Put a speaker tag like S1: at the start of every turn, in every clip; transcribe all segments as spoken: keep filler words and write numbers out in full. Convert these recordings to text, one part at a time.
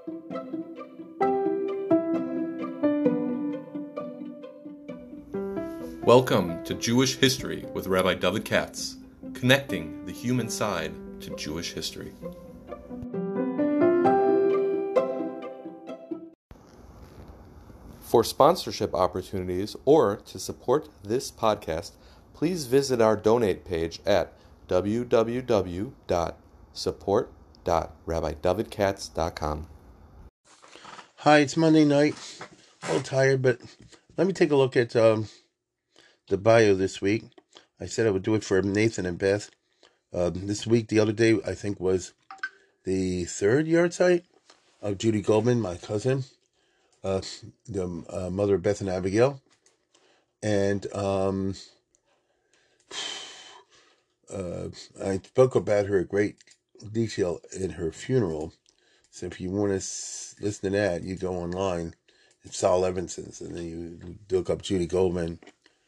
S1: Welcome to Jewish History with Rabbi David Katz, connecting the human side to Jewish history. For sponsorship opportunities or to support this podcast, please visit our donate page at w w w dot support dot rabbi david katz dot com.
S2: Hi, it's Monday night. A little tired, but let me take a look at um, the bio this week. I said I would do it for Nathan and Beth. Uh, this week, the other day, I think was the third yard site of Judy Goldman, my cousin, uh, the uh, mother of Beth and Abigail. And um, uh, I spoke about her in great detail in her funeral. So if you want to s- listen to that, you go online. It's Saul Evanson's, and then you look up Judy Goldman,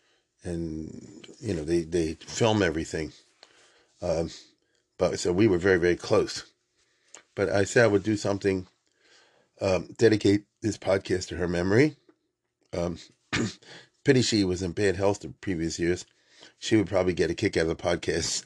S2: and you know they, they film everything. Um, but so we were very very close. But I said I would do something, um, dedicate this podcast to her memory. Um, pity she was in bad health the previous years. She would probably get a kick out of the podcast.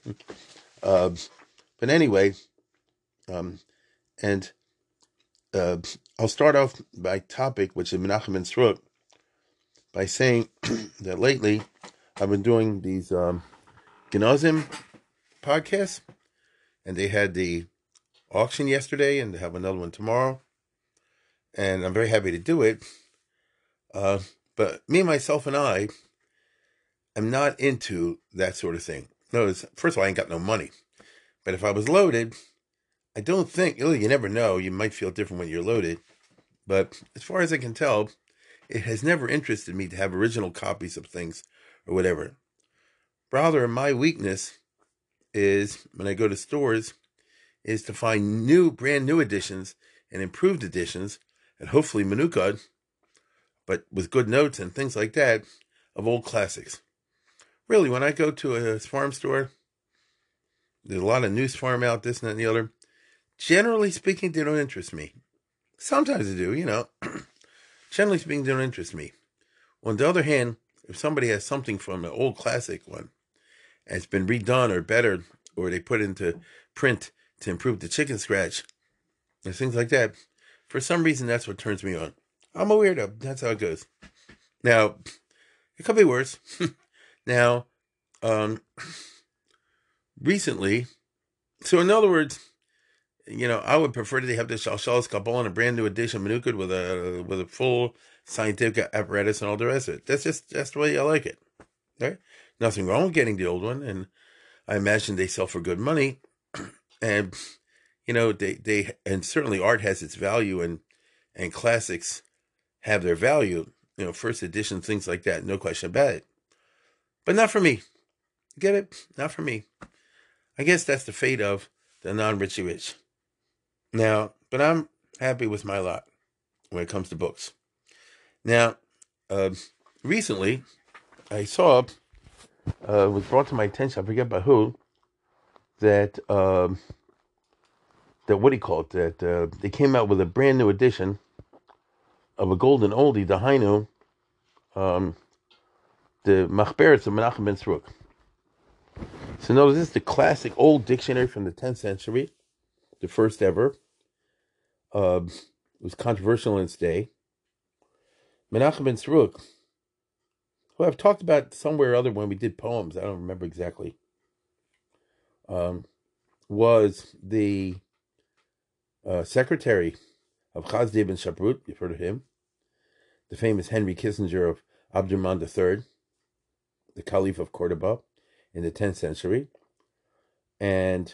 S2: um, but anyway, um, and uh, I'll start off by topic, which is Menachem ben Sruk, by saying that lately I've been doing these um, Genazim podcasts, and they had the auction yesterday, and they have another one tomorrow, and I'm very happy to do it. Uh, but me, myself, and I am not into that sort of thing. Notice, first of all, I ain't got no money, but if I was loaded, I don't think, you never know, you might feel different when you're loaded, but as far as I can tell, it has never interested me to have original copies of things or whatever. Rather, my weakness is, when I go to stores, is to find new, brand new editions and improved editions, and hopefully Menukad, but with good notes and things like that, of old classics. Really, when I go to a farm store, there's a lot of news farm out, this and that and the other. Generally speaking, they don't interest me. Sometimes they do, you know. Generally speaking, they don't interest me. On the other hand, if somebody has something from an old classic one, and it's been redone or better, or they put into print to improve the chicken scratch, and things like that, for some reason, that's what turns me on. I'm a weirdo. That's how it goes. Now, it could be worse. now, um, recently, so in other words, you know, I would prefer that they have the Shalshalas Kabbalah in a brand new edition Menukad with a with a full scientific apparatus and all the rest of it. That's just that's the way I like it. Right? Nothing wrong with getting the old one, and I imagine they sell for good money. And you know, they they and certainly art has its value, and and classics have their value. You know, first edition, things like that, no question about it. But not for me. Get it? Not for me. I guess that's the fate of the non-richy rich. Now, but I'm happy with my lot when it comes to books. Now, uh, recently, I saw, uh, it was brought to my attention, I forget by who, that, um, that what do you call it, that uh, they came out with a brand new edition of a golden oldie, the Hainu, um, the Machberet of Menachem ben Sruk. So notice this is the classic old dictionary from the tenth century, the first ever. Uh, it was controversial in its day. Menachem ben Sruk, who I've talked about somewhere or other when we did poems, I don't remember exactly, um, was the uh, secretary of Chasdei ben Shaprut, you've heard of him, the famous Henry Kissinger of Abdurrahman the Third, the Caliph of Cordoba in the tenth century. And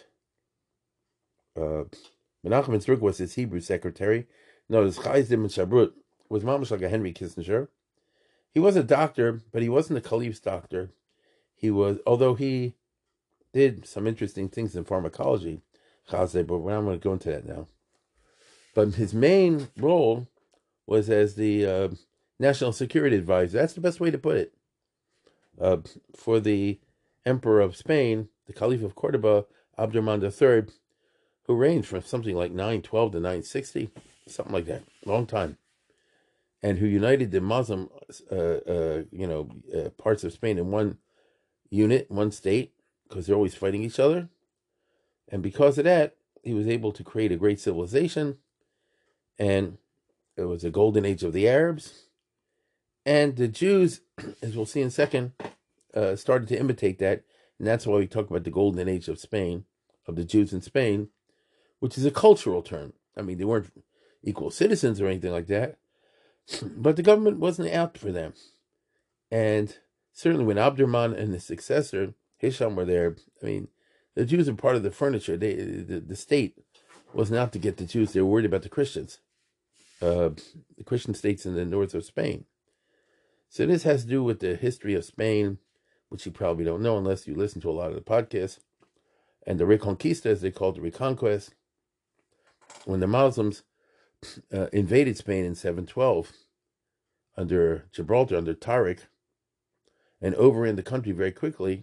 S2: uh, Menachem ben Sruk was his Hebrew secretary. Notice Chasdei ben Shaprut was mamash like a Henry Kissinger. He was a doctor, but he wasn't the Caliph's doctor. He was, although he did some interesting things in pharmacology, Chasdei, but we're not going to go into that now. But his main role was as the uh, national security advisor. That's the best way to put it. Uh, for the Emperor of Spain, the Caliph of Cordoba, Abdurrahman the Third, who reigned from something like nine twelve to nine sixty, something like that, long time, and who united the Muslim, uh, uh, you know, uh, parts of Spain in one unit, one state, because they're always fighting each other. And because of that, he was able to create a great civilization, and it was a golden age of the Arabs. And the Jews, as we'll see in a second, uh, started to imitate that, and that's why we talk about the golden age of Spain, of the Jews in Spain, which is a cultural term. I mean, they weren't equal citizens or anything like that, but the government wasn't out for them. And certainly when Abdurrahman and his successor, Hisham, were there, I mean, the Jews are part of the furniture. They, the, the state wasn't out to get the Jews. They were worried about the Christians, uh, the Christian states in the north of Spain. So this has to do with the history of Spain, which you probably don't know unless you listen to a lot of the podcasts, and the Reconquista, as they called the Reconquest, when the Muslims uh, invaded Spain in seven twelve under Gibraltar, under Tariq, and overran the country very quickly.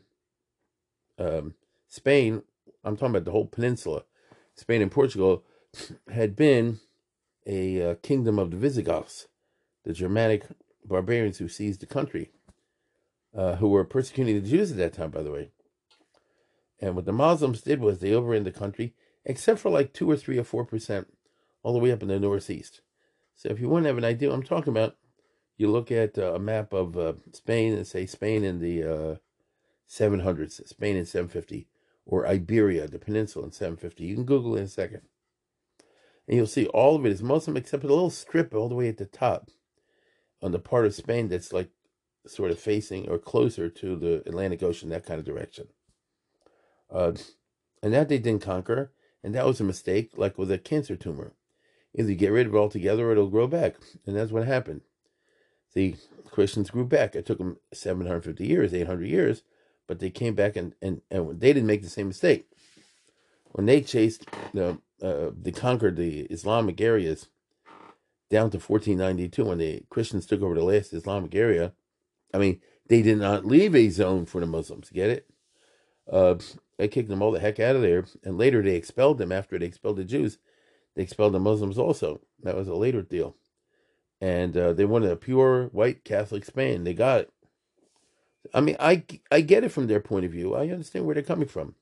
S2: Um, Spain, I'm talking about the whole peninsula, Spain and Portugal, had been a uh, kingdom of the Visigoths, the Germanic barbarians who seized the country, uh, who were persecuting the Jews at that time, by the way. And what the Muslims did was they overran the country, except for like two or three or four percent, all the way up in the northeast. So if you want to have an idea what I'm talking about, you look at uh, a map of uh, Spain and say Spain in the uh, seven hundreds, Spain in seven fifty, or Iberia, the peninsula, in seven fifty. You can Google it in a second. And you'll see all of it is Muslim, except a little strip all the way at the top on the part of Spain that's like sort of facing or closer to the Atlantic Ocean, that kind of direction. Uh, and that they didn't conquer, and that was a mistake, like with a cancer tumor. Either you get rid of it altogether or it'll grow back. And that's what happened. The Christians grew back. It took them seven hundred fifty years, eight hundred years, but they came back and, and, and they didn't make the same mistake. When they chased, the, uh, they conquered the Islamic areas down to fourteen ninety-two, when the Christians took over the last Islamic area. I mean, they did not leave a zone for the Muslims, get it? Uh, they kicked them all the heck out of there, and later they expelled them. After they expelled the Jews, they expelled the Muslims also. That was a later deal. And uh, they wanted a pure white Catholic Spain. They got it. I mean, I, I get it from their point of view. I understand where they're coming from.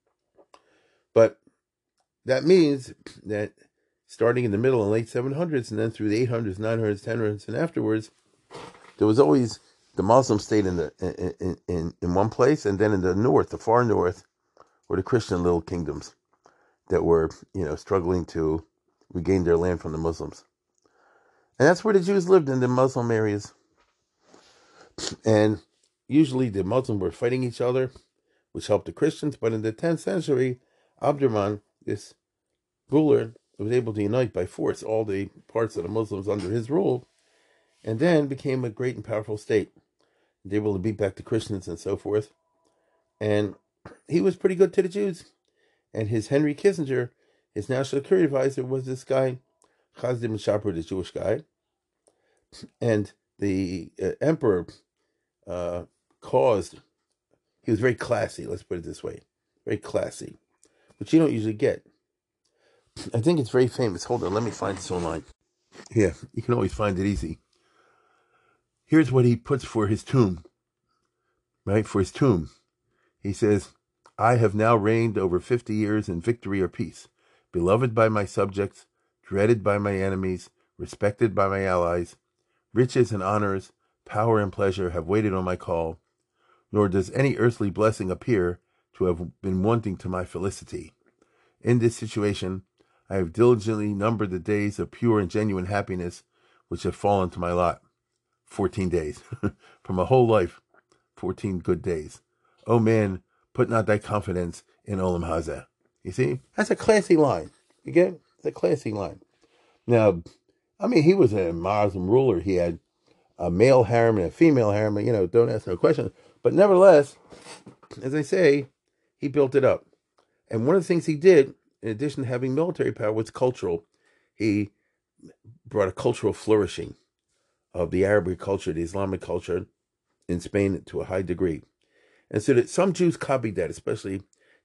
S2: But that means that starting in the middle and late seven hundreds, and then through the eight hundreds, nine hundreds, ten hundreds, and afterwards, there was always the Muslim state in the in, in, in one place, and then in the north, the far north, were the Christian little kingdoms that were, you know, struggling to regain their land from the Muslims. And that's where the Jews lived, in the Muslim areas. And usually the Muslims were fighting each other, which helped the Christians. But in the tenth century, Abdurrahman, this ruler, was able to unite by force all the parts of the Muslims under his rule, and then became a great and powerful state. They were able to beat back the Christians and so forth. And he was pretty good to the Jews. And his Henry Kissinger, his national security advisor, was this guy, Chazdim Shapur, the Jewish guy. And the uh, emperor uh, caused, he was very classy, let's put it this way, very classy, which you don't usually get. I think it's very famous. Hold on, let me find this online. Yeah, you can always find it easy. Here's what he puts for his tomb, right? For his tomb. He says, I have now reigned over fifty years in victory or peace, beloved by my subjects, dreaded by my enemies, respected by my allies. Riches and honors, power and pleasure have waited on my call, nor does any earthly blessing appear to have been wanting to my felicity. In this situation, I have diligently numbered the days of pure and genuine happiness which have fallen to my lot. Fourteen days. From a whole life, fourteen good days. O man, put not thy confidence in Olam Hazeh. You see? That's a classy line. You get it? It's a classy line. Now, I mean, he was a Muslim ruler. He had a male harem and a female harem. You know, don't ask no questions. But nevertheless, as I say, he built it up. And one of the things he did, in addition to having military power, was cultural. He brought a cultural flourishing of the Arabic culture, the Islamic culture in Spain to a high degree. And so that some Jews copied that, especially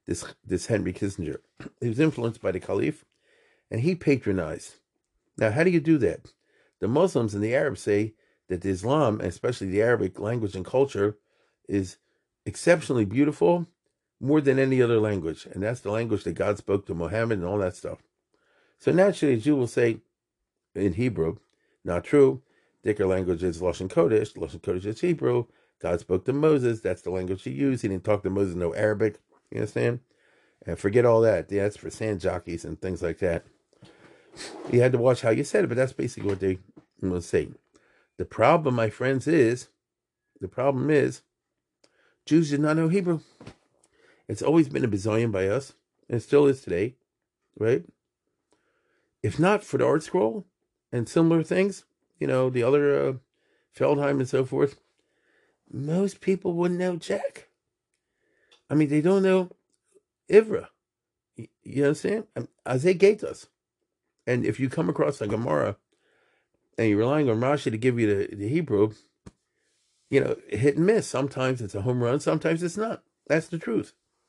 S2: this this Henry Kissinger. He was influenced by the Caliph, and he patronized. Now, how do you do that? The Muslims and the Arabs say that Islam, especially the Arabic language and culture, is exceptionally beautiful, more than any other language. And that's the language that God spoke to Muhammad and all that stuff. So naturally, a Jew will say in Hebrew, not true. Dicker language is Lashon Kodesh. Lashon Kodesh is Hebrew. God spoke to Moses. That's the language he used. He didn't talk to Moses, no Arabic. You understand? And forget all that. Yeah, that's for sand jockeys and things like that. You had to watch how you said it, but that's basically what they will say. The problem, my friends, is, the problem is, Jews did not know Hebrew. It's always been a bizayon by us, and it still is today, right? If not for the Art Scroll and similar things, you know, the other uh, Feldheim and so forth, most people wouldn't know Jack. I mean, they don't know Ivra. You, you understand? Azay Gatos. And if you come across a Gemara and you're relying on Rashi to give you the, the Hebrew, you know, hit and miss. Sometimes it's a home run, sometimes it's not. That's the truth.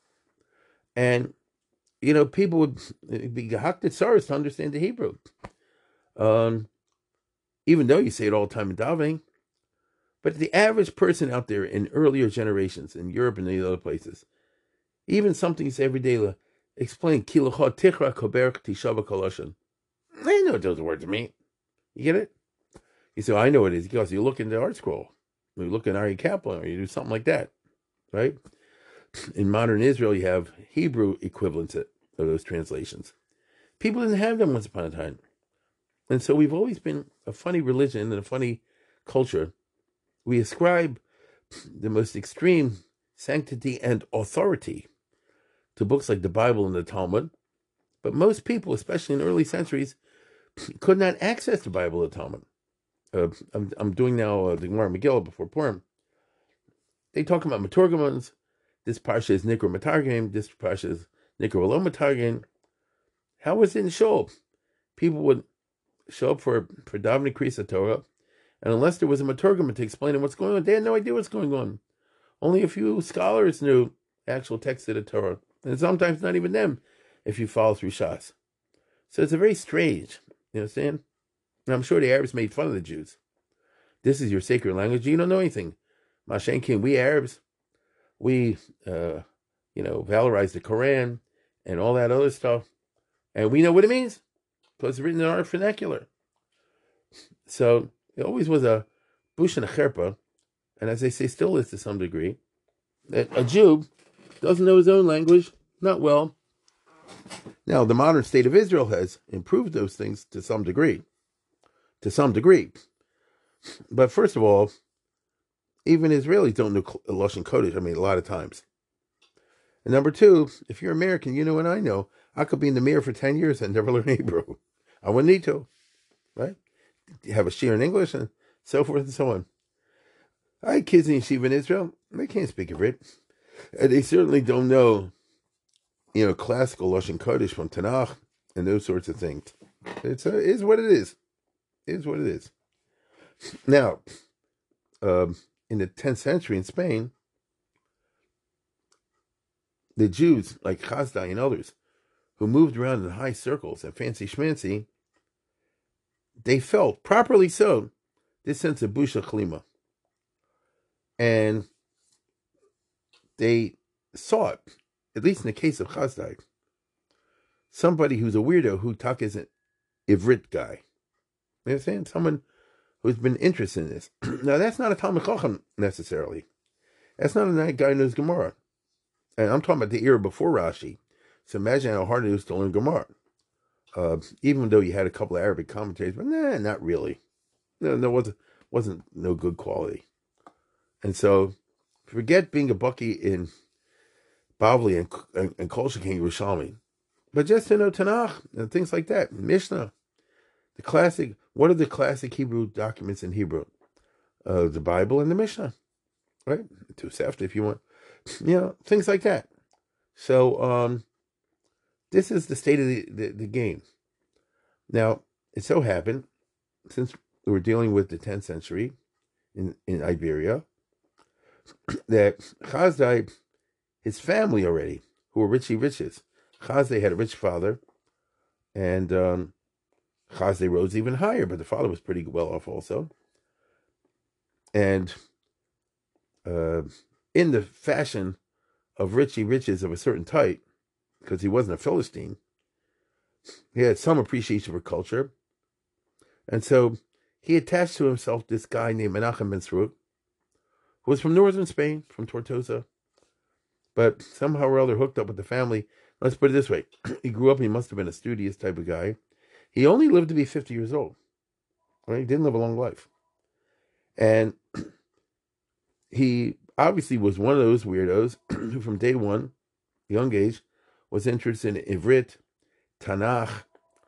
S2: And, you know, people would be hakted saras to understand the Hebrew. Um, even though you say it all the time in davening. But the average person out there in earlier generations, in Europe and the other places, even something you say every day, explain, Kilachot tichra koberch tishava koloshan. They know what those words mean. You get it? You say, I know what it is. Because you look in the Art Scroll. You look in Ari Kaplan, or you do something like that. Right? In modern Israel, you have Hebrew equivalents of those translations. People didn't have them once upon a time. And so we've always been a funny religion and a funny culture. We ascribe the most extreme sanctity and authority to books like the Bible and the Talmud. But most people, especially in early centuries, could not access the Bible or the Talmud. Uh, I'm, I'm doing now uh, the Gemara Megillah before Purim. They talk about Maturgamans. This parsha is Nikra Matargim. This parsha is Nikra V'lo Matargim. How was it in Shul? People would show up for, for Davening Kriyas Torah, and unless there was a Maturgam to explain what's going on, they had no idea what's going on. Only a few scholars knew actual text of the Torah, and sometimes not even them, if you follow through Shas. So it's a very strange, you understand? And I'm sure the Arabs made fun of the Jews. This is your sacred language. You don't know anything. Mashenkin, we Arabs, we, uh, you know, valorize the Quran and all that other stuff. And we know what it means, because it's written in our vernacular. So it always was a bush and a cherpa, and as they say, still is to some degree, that a Jew doesn't know his own language, not well. Now, the modern state of Israel has improved those things to some degree. To some degree. But first of all, even Israelis don't know Lashon Kodesh, I mean, a lot of times. And number two, if you're American, you know and I know, I could be in the mirror for ten years and never learn Hebrew. I wouldn't need to, right? You have a shiur in English and so forth and so on. I had kids in yeshiva in Israel. They can't speak of it. And they certainly don't know, you know, classical Lashon Kodesh from Tanakh and those sorts of things. It's uh, it is what it is. It is what it is. Now, um, in the tenth century in Spain, the Jews, like Chazdai and others, who moved around in high circles and fancy schmancy, they felt, properly so, this sense of busha chlima. And they saw it, at least in the case of Chazdai, somebody who's a weirdo who talk is an Ivrit guy. You understand? Someone who's been interested in this. Now, that's not a Talmud Chacham necessarily. That's not a guy who knows Gemara. And I'm talking about the era before Rashi. So imagine how hard it is to learn Gemara. Uh, even though you had a couple of Arabic commentaries, but nah, not really. No, there wasn't, wasn't no good quality. And so, forget being a Bucky in Bavli and, and, and Kol Shekin Yerushalmi. But just to know Tanakh and things like that. Mishnah. The classic, what are the classic Hebrew documents in Hebrew? Uh, the Bible and the Mishnah. Right? Tosefta if you want. You know, things like that. So, um, this is the state of the, the, the game. Now, it so happened, since we're dealing with the tenth century in, in Iberia, that Chazdai, his family already, who were richy riches. Chazde had a rich father, and um, Chazde rose even higher, but the father was pretty well off also. And uh, in the fashion of richy riches of a certain type, because he wasn't a Philistine, he had some appreciation for culture. And so he attached to himself this guy named Menachem ben Sruk, who was from northern Spain, from Tortosa, but somehow or other hooked up with the family. Let's put it this way. He grew up, he must have been a studious type of guy. He only lived to be fifty years old. Right? He didn't live a long life. And he obviously was one of those weirdos who from day one, young age, was interested in Ivrit, Tanakh,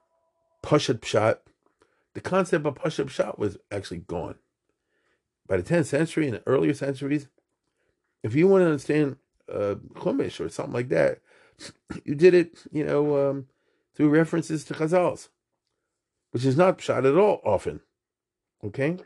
S2: Pashat Pshat. The concept of Pashat Pshat was actually gone. By the tenth century and the earlier centuries, if you want to understand uh, Chumash or something like that, you did it, you know, um, through references to Chazals, which is not Pshat at all often. Okay?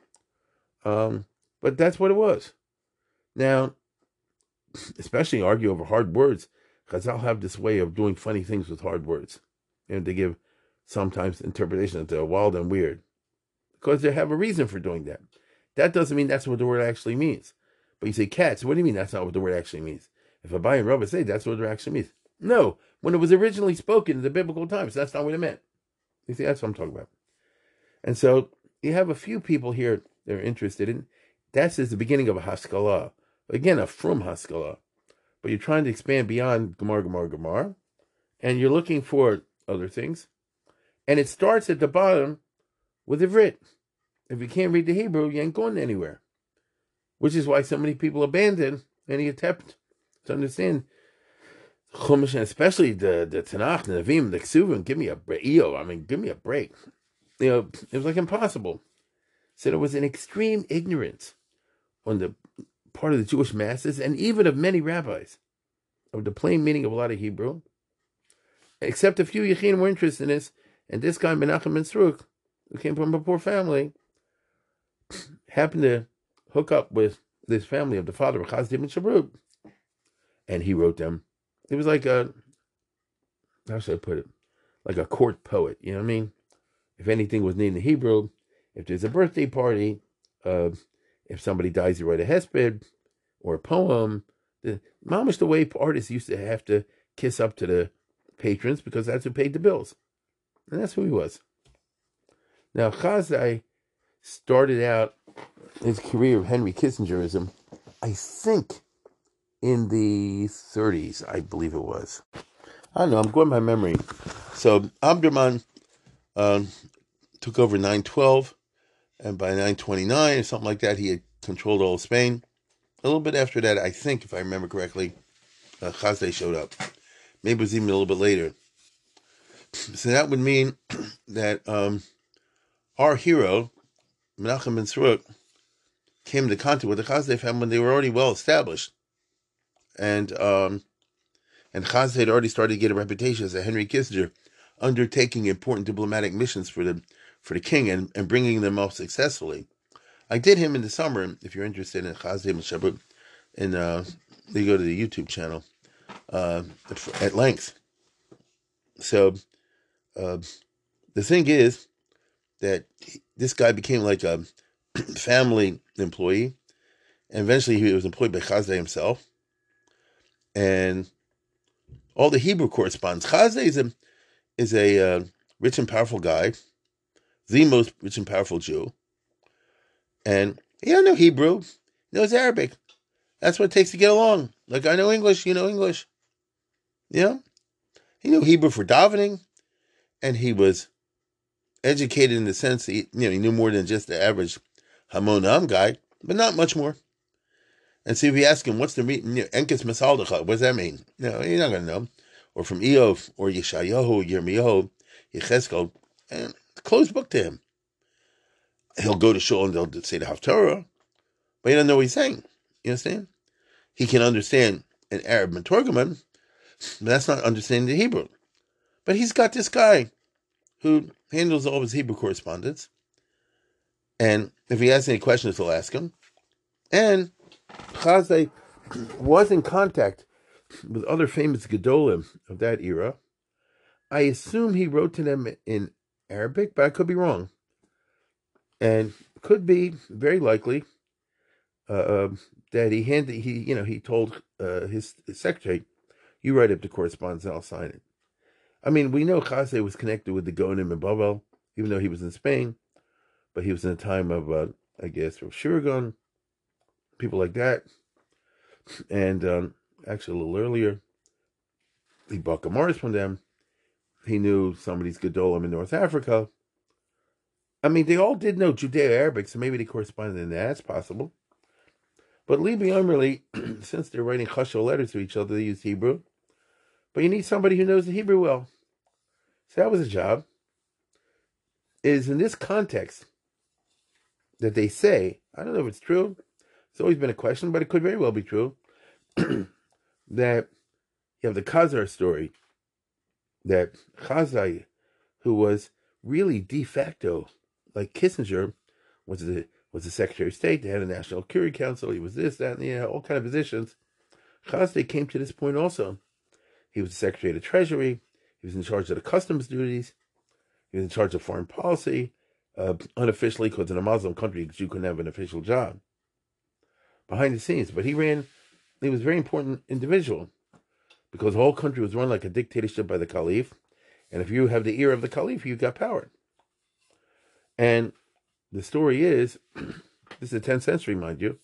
S2: Um, but that's what it was. Now, especially argue over hard words, Chazal have this way of doing funny things with hard words. And they give sometimes interpretations that are wild and weird. Because they have a reason for doing that. That doesn't mean that's what the word actually means. But you say cats, what do you mean that's not what the word actually means? If Abai and Rava say that's what it actually means. No, when it was originally spoken in the biblical times, that's not what it meant. You see, that's what I'm talking about. And so you have a few people here that are interested in, that's just the beginning of a Haskalah. Again, a Frum Haskalah. But you're trying to expand beyond Gemar, Gemar, Gemar, and you're looking for other things. And it starts at the bottom with Ivrit. If you can't read the Hebrew, you ain't going anywhere. Which is why so many people abandon any attempt to understand Chumash, and especially the, the Tanakh, the Nevi'im, the Ksuvim. Give me a break. I mean, give me a break. You know, it was like impossible. So there was an extreme ignorance on the part of the Jewish masses, and even of many rabbis, of the plain meaning of a lot of Hebrew. Except a few Yechinim were interested in this, and this guy, Menachem ben Sruk, who came from a poor family, happened to hook up with this family of the father of Chazde ben Shrut, and he wrote them. It was like a, how should I put it, like a court poet, you know what I mean? If anything was needed in Hebrew, if there's a birthday party, uh, if somebody dies, you write a hesped or a poem. The, mamish the way artists used to have to kiss up to the patrons because that's who paid the bills. And that's who he was. Now, Chazai started out his career of Henry Kissingerism, I think, in the thirties, I believe it was. I don't know, I'm going by memory. So, Abdurman um, took over nine twelve, and by nine twenty-nine, or something like that, he had controlled all of Spain. A little bit after that, I think, if I remember correctly, uh, Chazai showed up. Maybe it was even a little bit later. So that would mean that um, our hero, Menachem ben Sruk, came into contact with the Chazai family when they were already well established. And um, and Chazai had already started to get a reputation as a Henry Kissinger, undertaking important diplomatic missions for the for the king and, and bringing them off successfully. I did him in the summer, if you're interested in Chazai ben Shrut, and uh, you go to the YouTube channel uh, at length. So uh, the thing is that he, this guy became like a family employee, and eventually he was employed by Chazai himself, and all the Hebrew correspondence. Chazai is a is a uh, rich and powerful guy, the most rich and powerful Jew, and he don't know Hebrew, he knows Arabic. That's what it takes to get along. Like, I know English, you know English. You know? He knew Hebrew for davening, and he was educated in the sense that he, you know, he knew more than just the average Hamonam guy, but not much more. And so if you ask him, what's the meaning, you know, Enkes Masaldecha, what does that mean? No, you're not going to know. Or from Eov, or Yeshayahu, Yirmiyahu, Yechezkel, and closed book to him. He'll go to shul and they'll say the Haftarah, but he doesn't know what he's saying. You understand? He can understand an Arab Metorgaman, but that's not understanding the Hebrew. But he's got this guy who handles all of his Hebrew correspondence, and if he has any questions, he'll ask him. And Chazai was in contact with other famous Gedolim of that era. I assume he wrote to them in Arabic, but I could be wrong. And could be very likely uh, uh, that he handed he you know he told uh, his, his secretary, "You write up the correspondence, and I'll sign it." I mean, we know Chazay was connected with the Gonim and Babel, even though he was in Spain, but he was in a time of, uh, I guess, of Shiragon, people like that. And um, actually, a little earlier, he bought Gemaras from them. He knew some of these Gedolim in North Africa. I mean, they all did know Judeo-Arabic, so maybe they corresponded in that. That's possible. But Libi Umrli, since they're writing chashal letters to each other, they use Hebrew. But you need somebody who knows the Hebrew well. So that was a job. It is in this context that they say, I don't know if it's true, it's always been a question, but it could very well be true, that you have the Khazar story, that Chazai, who was really de facto, like Kissinger, was the was the Secretary of State, they had a National Security Council, he was this, that, and yeah, all kind of positions. Chazai came to this point also. He was the Secretary of the Treasury, he was in charge of the customs duties, he was in charge of foreign policy, uh, unofficially, because in a Muslim country, you couldn't have an official job. Behind the scenes, but he ran, he was a very important individual, because the whole country was run like a dictatorship by the Caliph, and if you have the ear of the Caliph, you got power. And the story is, this is the tenth century, mind you,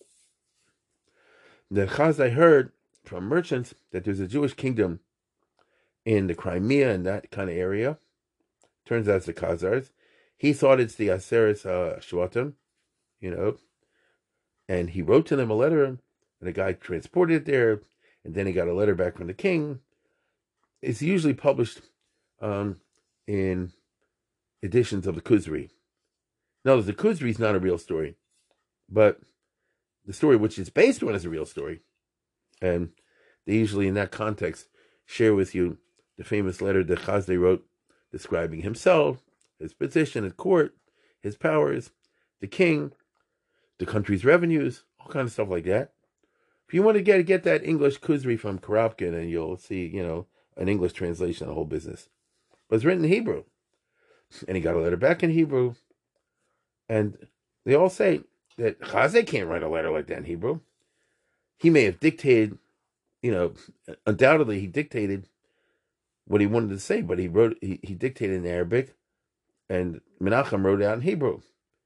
S2: that Chazai heard from merchants that there's a Jewish kingdom in the Crimea and that kind of area. Turns out it's the Khazars. He thought it's the Aseris uh, Shvatim, you know, and he wrote to them a letter, and the guy transported it there, and then he got a letter back from the king. It's usually published um, in editions of the Kuzri. Now, the Kuzri is not a real story, but the story which it's based on is a real story. And they usually, in that context, share with you the famous letter that Chazai wrote describing himself, his position at court, his powers, the king, the country's revenues, all kinds of stuff like that. If you want to get get that English Kuzri from Karapkin, and you'll see, you know, an English translation of the whole business. But it's written in Hebrew. And he got a letter back in Hebrew. And they all say that Chazai can't write a letter like that in Hebrew. He may have dictated, you know, undoubtedly he dictated what he wanted to say, but he wrote, he, he dictated in Arabic, and Menachem wrote it out in Hebrew.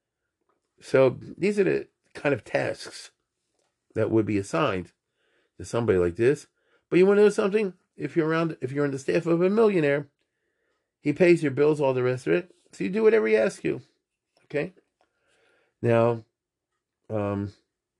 S2: So these are the kind of tasks that would be assigned to somebody like this. But you want to know something? If you're around, if you're on the staff of a millionaire, he pays your bills, all the rest of it. So you do whatever he asks you. Okay? Now, um,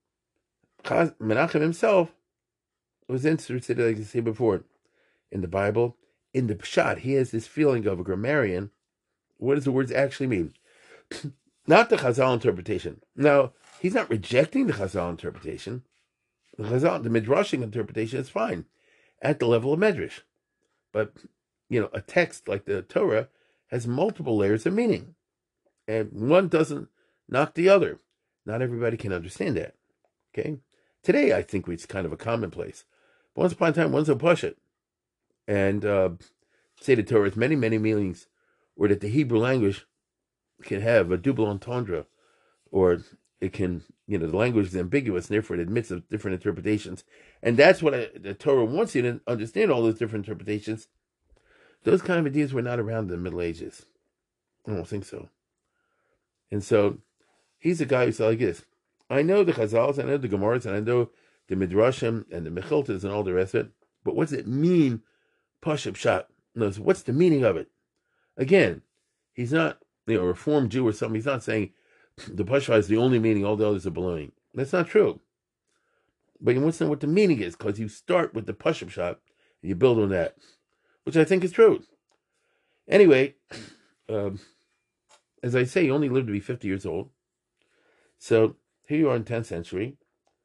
S2: Menachem himself was interested, like I said before, in the Bible. In the Pshat, he has this feeling of a grammarian. What does the words actually mean? Not the Chazal interpretation. Now, he's not rejecting the Chazal interpretation. The Chazal, the Midrashic interpretation is fine at the level of Medrash. But, you know, a text like the Torah has multiple layers of meaning. And one doesn't knock the other. Not everybody can understand that. Okay? Today, I think it's kind of a commonplace. But once upon a time, one's a Pashat. And uh, say the Torah has many, many meanings, or that the Hebrew language can have a double entendre, or it can, you know, the language is ambiguous, and therefore it admits of different interpretations. And that's what I, the Torah wants you to understand, all those different interpretations. Those kind of ideas were not around in the Middle Ages. I don't think so. And so, he's a guy who's like this. I know the Chazals, I know the Gemaras, and I know the Midrashim, and the Mechiltas, and all the rest of it, but what does it mean, Pashup Pshat? What's the meaning of it? Again, he's not, you know, a Reformed Jew or something. He's not saying the Pashup is the only meaning, all the others are baloney. That's not true. But he wants to know what the meaning is, because you start with the Pashup Pshat, and you build on that, which I think is true. Anyway, um, as I say, he only lived to be fifty years old. So, here you are in the tenth century.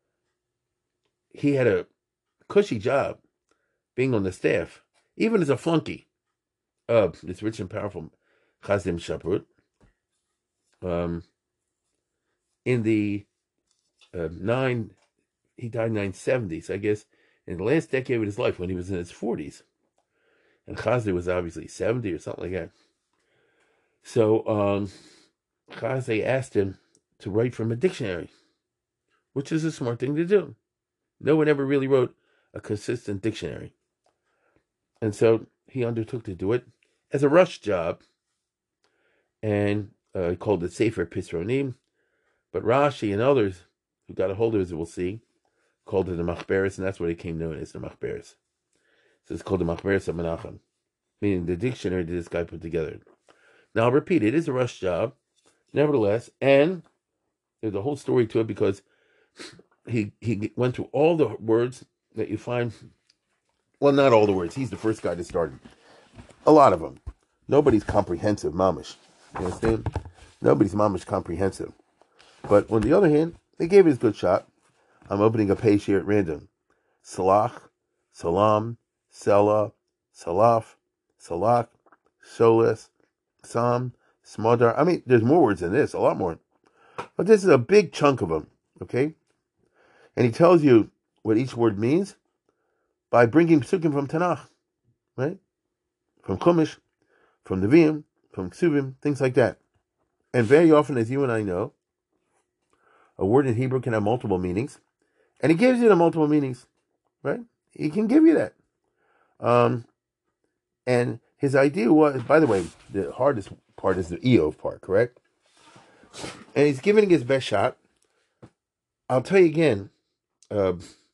S2: He had a cushy job being on the staff, even as a flunky of this rich and powerful Chazim Shaprut. Um, in the uh, nine, he died in nine seventies, I guess. in the last decade of his life when he was in his forties. And Chazday was obviously seventy or something like that. So um, Chazday asked him to write from a dictionary, which is a smart thing to do. No one ever really wrote a consistent dictionary. And so he undertook to do it as a rush job, and uh, he called it Sefer Pisronim. But Rashi and others who got a hold of it, we'll see, called it the Machberes, and that's what it came known as, the Machberes. So it's called the Machberes of Menachem, meaning the dictionary that this guy put together. Now, I'll repeat, it is a rush job, nevertheless, and there's a whole story to it because he he went through all the words that you find. Well, not all the words. He's the first guy to start. A lot of them. Nobody's comprehensive, mamish. You understand? Nobody's mamish comprehensive. But on the other hand, they gave it a good shot. I'm opening a page here at random. Salach, Salam, Selah, Salaf, Salak, Solis, Sam, Smadar. I mean, there's more words than this, a lot more. But this is a big chunk of them, okay? And he tells you what each word means by bringing psukim from Tanakh, right? From Chumash, from Nevi'im, from Ksuvim, things like that. And very often, as you and I know, a word in Hebrew can have multiple meanings. And he gives you the multiple meanings, right? He can give you that. Um, and his idea was, by the way, the hardest part is the Eov part, correct? And he's giving his best shot. I'll tell you again, uh,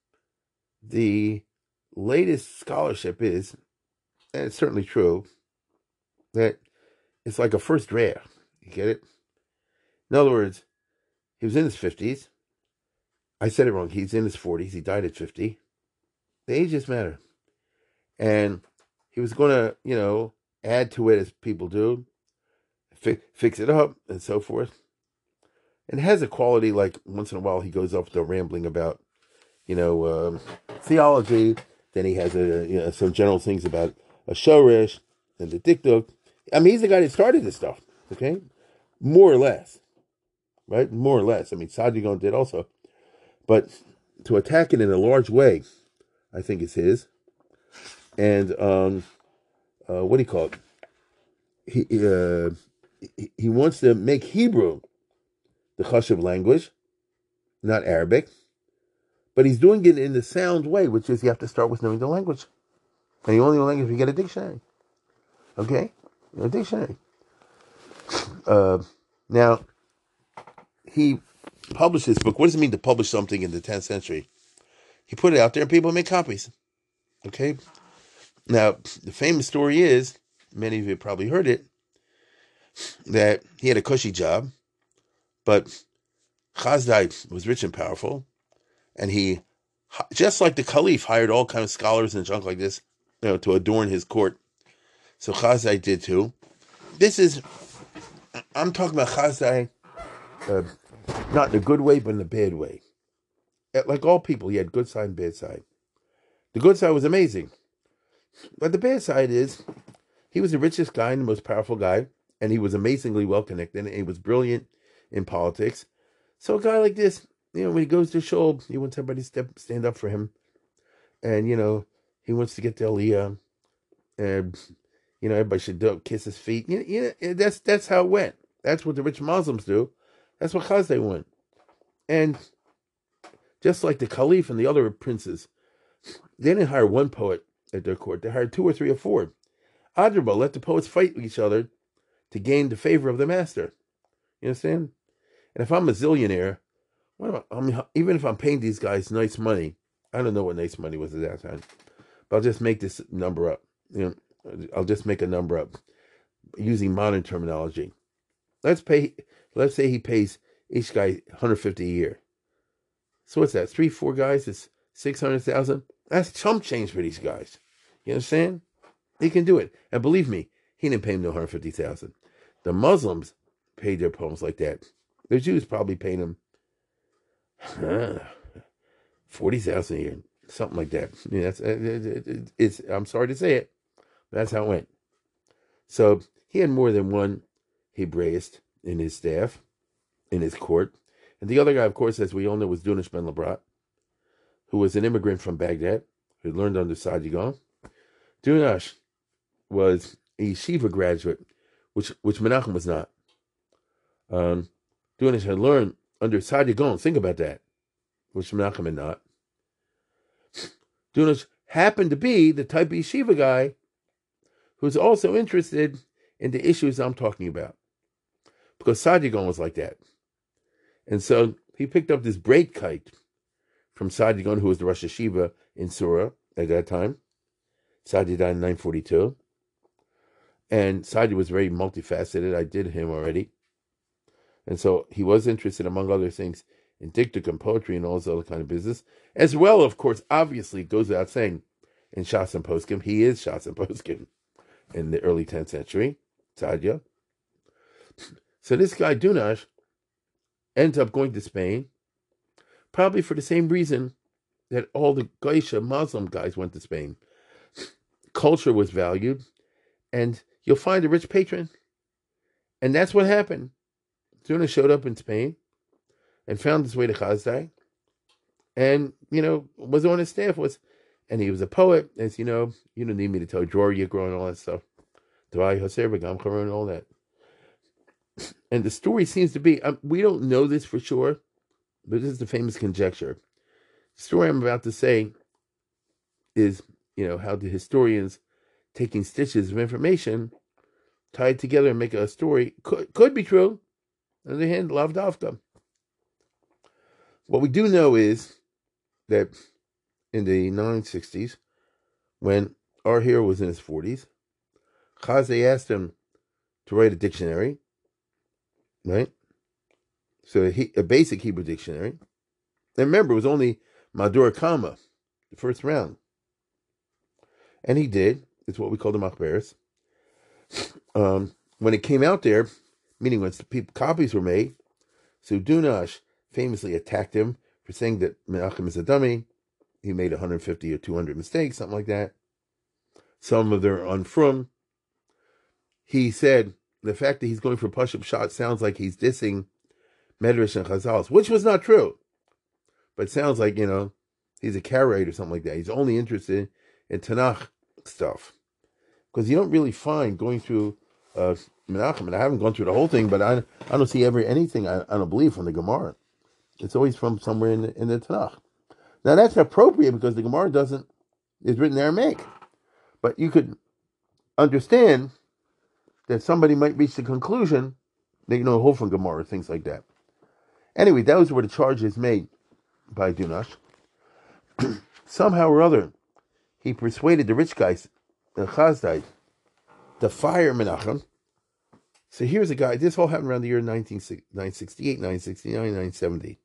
S2: the latest scholarship is, and it's certainly true, that it's like a first draft. You get it? In other words, he was in his fifties. I said it wrong. He's in his forties. He died at fifty. The ages matter. And he was going to, you know, add to it as people do, fi- fix it up, and so forth. And it has a quality like once in a while he goes off to rambling about, you know, um, theology. Then he has a, you know, some general things about a shorish and the dikduk. I mean, he's the guy that started this stuff, okay? More or less, right? More or less. I mean, Sadigon did also. But to attack it in a large way, I think is his. And um, uh, what do you call it? He, uh, he he wants to make Hebrew the chashuv language, not Arabic. But he's doing it in the sound way, which is you have to start with knowing the language. And you only know language if you get a dictionary. Okay? A dictionary. Uh, now, he published this book. What does it mean to publish something in the tenth century? He put it out there and people make copies. Okay? Now, the famous story is, many of you probably heard it, that he had a cushy job, but Chazday was rich and powerful, and he, just like the Caliph, hired all kinds of scholars and junk like this, you know, to adorn his court. So Chazday did too. This is, I'm talking about Chazday, uh, not in a good way, but in a bad way. Like all people, he had good side and bad side. The good side was amazing. But the bad side is, he was the richest guy and the most powerful guy, and he was amazingly well connected, and he was brilliant in politics. So a guy like this, you know, when he goes to shul, he wants everybody to step, stand up for him. And, you know, he wants to get the Aliyah. And, you know, everybody should do, kiss his feet. You know, you know, that's that's how it went. That's what the rich Muslims do. That's what Chazday went. And just like the Caliph and the other princes, they didn't hire one poet at their court. They hired two or three or four. Adrabah, let the poets fight with each other to gain the favor of the master. You understand? And if I'm a zillionaire, what am I, I mean, even if I'm paying these guys nice money, I don't know what nice money was at that time, but I'll just make this number up. You know, I'll just make a number up using modern terminology. Let's pay. Let's say he pays each guy one hundred fifty a year. So what's that? Three, four guys. It's six hundred thousand. That's chump change for these guys. You understand? He can do it, and believe me, he didn't pay him no one hundred fifty thousand. The Muslims paid their poems like that. The Jews probably paid him uh, forty thousand a year, something like that. I mean, that's it, it, it's. I'm sorry to say it, but that's how it went. So he had more than one Hebraist in his staff, in his court, and the other guy, of course, as we all know, was Dunash ben Labrat, who was an immigrant from Baghdad, who had learned under Saadia Gaon. Dunash was a yeshiva graduate, which which Menachem was not. Um, Dunash had learned under Saadia Gaon. Think about that, which Menachem had not. Dunash happened to be the type of yeshiva guy who's also interested in the issues I'm talking about, because Saadia Gaon was like that. And so he picked up this braid kite from Saadia Gaon, who was the Rosh Yeshiva in Surah at that time. Saadia died in nine forty-two. And Saadia was very multifaceted. I did him already. And so he was interested, among other things, in diktuk and poetry and all this other kind of business. As well, of course, obviously, it goes without saying, in Shas and Poskim, he is Shas and Poskim in the early tenth century, Saadia. So this guy, Dunash, ends up going to Spain, probably for the same reason that all the Geisha Muslim guys went to Spain. Culture was valued, and you'll find a rich patron. And that's what happened. Dunash showed up in Spain and found his way to Chazdai, and, you know, was on his staff, was, and he was a poet, as you know. You don't need me to tell you, Dror Yikro and all that stuff. Dvai Hoser V'gam Charon and all that. And the story seems to be, um, we don't know this for sure, but this is the famous conjecture. The story I'm about to say is, you know, how the historians, taking stitches of information, tied together and make a story, could, could be true. On the other hand, lav davka. What we do know is that in the nineteen sixties, when our hero was in his forties, Chazay asked him to write a dictionary, right? So a, a basic Hebrew dictionary. And remember, it was only Madur Kama, the first round. And he did. It's what we call the Machberes. Um, when it came out there, meaning when people, copies were made, so Dunash famously attacked him for saying that Menachem is a dummy. He made one hundred fifty or two hundred mistakes, something like that. Some of them are unfrum. He said the fact that he's going for push-up shots sounds like he's dissing Medrash and Chazals, which was not true. But it sounds like, you know, he's a Karaite or something like that. He's only interested in Tanakh stuff. Because you don't really find going through uh, Menachem, and I haven't gone through the whole thing, but I I don't see ever anything, I, I don't believe, from the Gemara. It's always from somewhere in the, in the Tanakh. Now that's appropriate because the Gemara doesn't, is written in Aramaic. But you could understand that somebody might reach the conclusion that you know a whole from Gemara, things like that. Anyway, those were the charges made by Dunash. Somehow or other, he persuaded the rich guys, the Chazdai, to fire Menachem. So here's a guy, this all happened around the year nine sixty-eight, nine sixty-nine, nine seventy.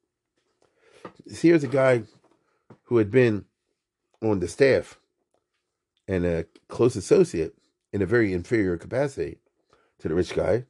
S2: So here's a guy who had been on the staff and a close associate in a very inferior capacity to the rich guy.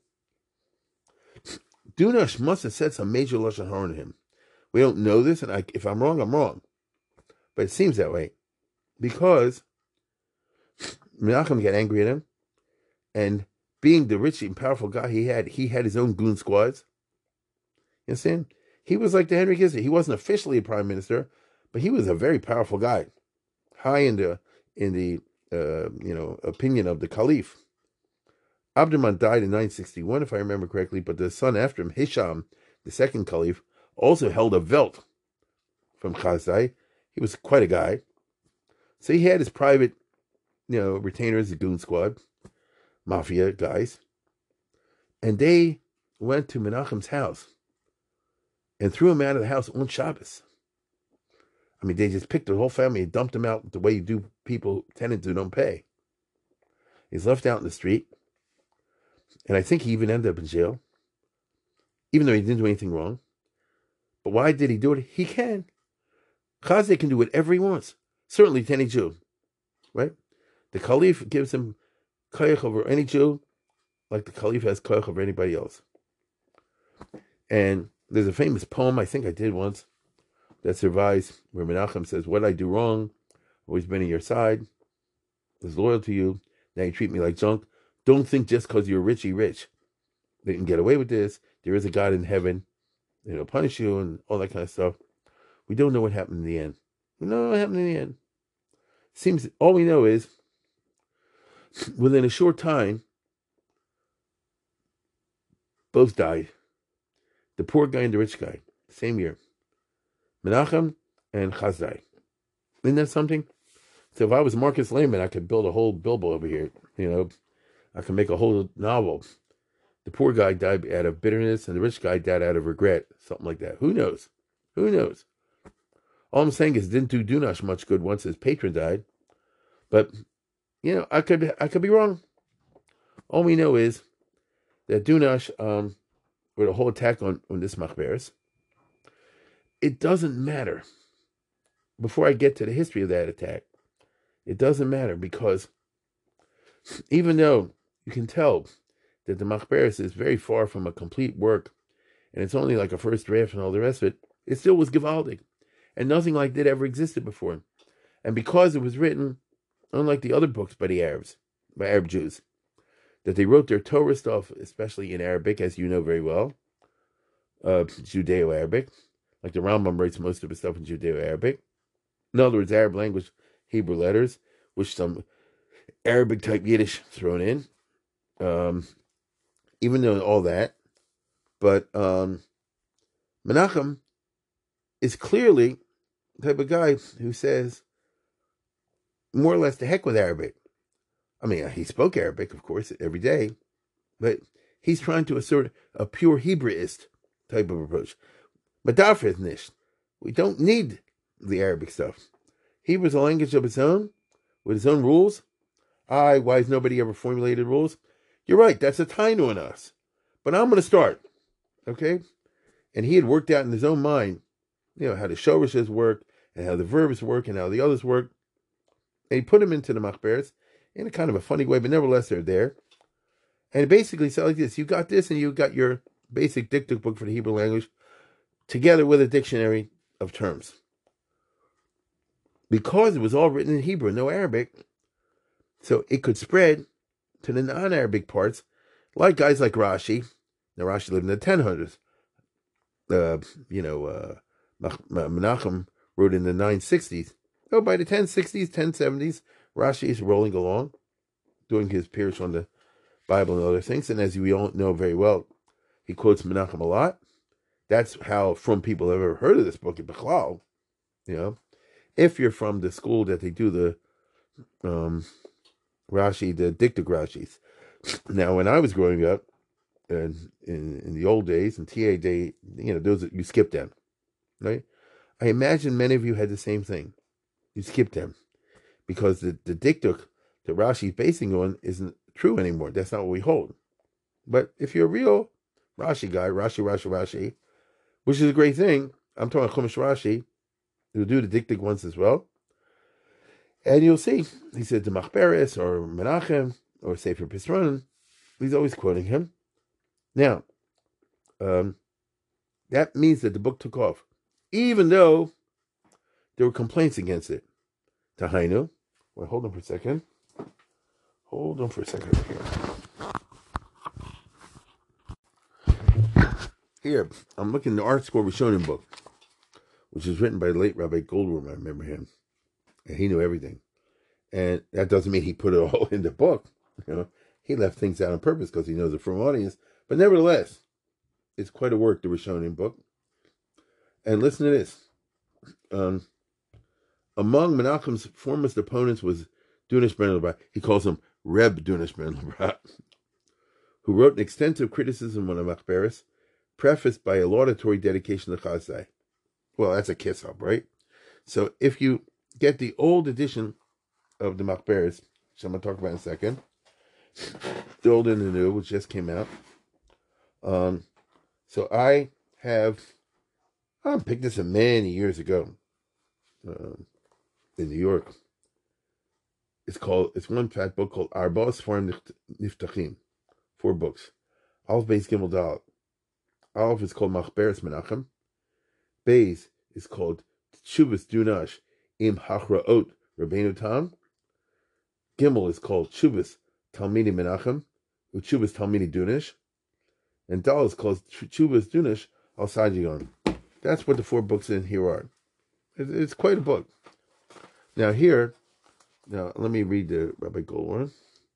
S2: Dunash must have said some major lashon hara to him. We don't know this, and I, if I'm wrong, I'm wrong. But it seems that way. Because Menachem got angry at him, and being the rich and powerful guy he had, he had his own goon squads. You understand? He was like the Henry Kissinger. He wasn't officially a prime minister, but he was a very powerful guy, high in the in the uh, you know opinion of the Caliph. Abdurrahman died in nine sixty-one, if I remember correctly, but the son after him, Hisham, the second Caliph, also held a velt from Chazdai. He was quite a guy. So he had his private, you know, retainers, the goon squad, mafia guys. And they went to Menachem's house and threw him out of the house on Shabbos. I mean, they just picked the whole family and dumped him out the way you do people, tenants who don't pay. He's left out in the street. And I think he even ended up in jail, even though he didn't do anything wrong. But why did he do it? He can. Chazay can do whatever he wants. Certainly to any Jew, right? The Caliph gives him koyach over any Jew, like the Caliph has koyach over anybody else. And there's a famous poem, I think I did once, that survives, where Menachem says, what did I do wrong? Always been on your side. Was loyal to you. Now you treat me like junk. Don't think just because you're richy rich, they can get away with this. There is a God in heaven, you know, punish you and all that kind of stuff. We don't know what happened in the end. We don't know what happened in the end. Seems all we know is within a short time, both died. The poor guy and the rich guy, same year. Menachem and Chazdai. Isn't that something? So if I was Marcus Lehman, I could build a whole billboard over here. You know, I could make a whole novel. The poor guy died out of bitterness, and the rich guy died out of regret. Something like that. Who knows? Who knows? All I'm saying is, it didn't do Dunash much good once his patron died. But you know, I could I could be wrong. All we know is that Dunash, um, with a whole attack on on this Machberes, it doesn't matter. Before I get to the history of that attack, it doesn't matter, because even though you can tell that the Machberes is very far from a complete work, and it's only like a first draft and all the rest of it, it still was Givaldic, and nothing like that ever existed before. And because it was written, unlike the other books by the Arabs, by Arab Jews, that they wrote their Torah stuff, especially in Arabic, as you know very well, uh, Judeo-Arabic, like the Rambam writes most of his stuff in Judeo-Arabic. In other words, Arab language, Hebrew letters, with some Arabic-type Yiddish thrown in. Um, even though all that, but um, Menachem is clearly the type of guy who says, more or less, the heck with Arabic. I mean, he spoke Arabic, of course, every day, but he's trying to assert a pure Hebraist type of approach. Madafrid nicht. We don't need the Arabic stuff. Hebrew is a language of its own, with its own rules. Aye, why has nobody ever formulated rules? You're right, that's a tainu in us. But I'm going to start, okay? And he had worked out in his own mind, you know, how the shorishes work, and how the verbs work, and how the others work. And he put them into the Machberes in a kind of a funny way, but nevertheless they're there. And it basically said like this: you got this, and you got your basic dictic book for the Hebrew language, together with a dictionary of terms. Because it was all written in Hebrew, no Arabic, so it could spread to the non-Arabic parts, like guys like Rashi. Now Rashi lived in the ten hundreds. Uh, you know, uh, Menachem wrote in the nine sixties. Oh, by the ten sixties, ten seventies, Rashi is rolling along, doing his Pirush on the Bible and other things. And as we all know very well, he quotes Menachem a lot. That's how from people have ever heard of this book in Bechlal. You know, if you're from the school that they do the um, Rashi, the dictic Rashis. Now, when I was growing up, and in, in the old days, in T A day, you know, those you skip them, right? I imagine many of you had the same thing. You skip them because the, the dictic that Rashi is basing on isn't true anymore. That's not what we hold. But if you're a real Rashi guy, Rashi, Rashi, Rashi, which is a great thing, I'm talking Chumash Rashi, who'll do the dictic ones as well. And you'll see, he said to Machberes or Menachem or Sefer Pisron, he's always quoting him. Now, um, that means that the book took off, even though there were complaints against it. Tahainu. Well, hold on for a second. Hold on for a second here. Here, I'm looking at the Art Score Rishonim book, which is written by the late Rabbi Goldworm. I remember him. And he knew everything. And that doesn't mean he put it all in the book. You know, he left things out on purpose because he knows a firm audience. But nevertheless, it's quite a work, the Rishonim book. And listen to this. Um, among Menachem's foremost opponents was Dunash ben Lebrat. He calls him Reb Dunash ben Lebrat, who wrote an extensive criticism on the Machberes, prefaced by a laudatory dedication to Chazdai. Well, that's a kiss-up, right? So if you get the old edition of the Machberes, which I'm going to talk about in a second, the old and the new, which just came out. Um, so I have, I picked this up many years ago uh, in New York. It's called, it's one fat book called Arba Sfarim Niftachim, four books. Aleph Beis Gimel Dalet. Aleph is called Machberes Menachem. Beis is called Tshuvas Dunash Im Hachraot Rabbeinu Tam. Gimel is called Tshuvas Talmidi Menachem, Tshuvas Talmidi Dunash. And Dal is called Tshuvas Dunash Al Sajigon. That's what the four books in here are. It's quite a book. Now here, Now, let me read the Rabbi Goldwyn.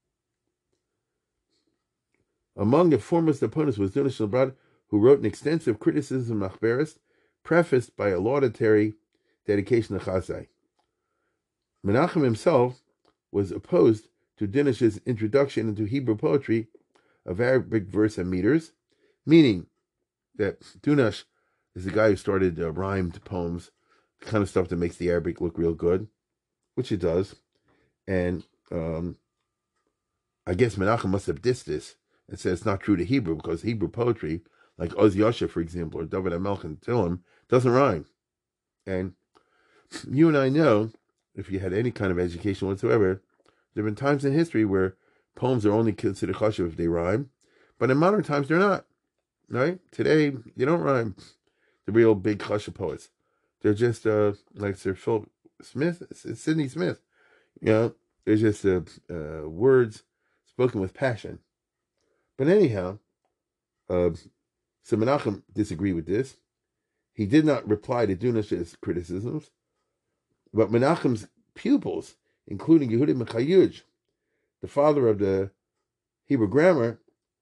S2: Among the foremost opponents was Dunash Lebrad, who wrote an extensive criticism of Machberes, prefaced by a laudatory dedication to Chazai. Menachem himself was opposed to Dinash's introduction into Hebrew poetry of Arabic verse and meters, meaning that Dunash is the guy who started uh, rhymed poems, the kind of stuff that makes the Arabic look real good, which it does. And um, I guess Menachem must have dissed this and said it's not true to Hebrew, because Hebrew poetry, like Oz Yasha, for example, or David HaMelech and Tillim, doesn't rhyme. And you and I know, if you had any kind of education whatsoever, there have been times in history where poems are only considered chashuv if they rhyme, but in modern times they're not. Right? Today, you don't rhyme the real big chashuv poets. They're just uh, like Sir Philip Smith, Sidney Smith. You know, they're just uh, uh, words spoken with passion. But anyhow, uh, so Menachem disagreed with this. He did not reply to Dunash's criticisms, but Menachem's pupils, including Yehuda Mechayuj, the father of the Hebrew grammar,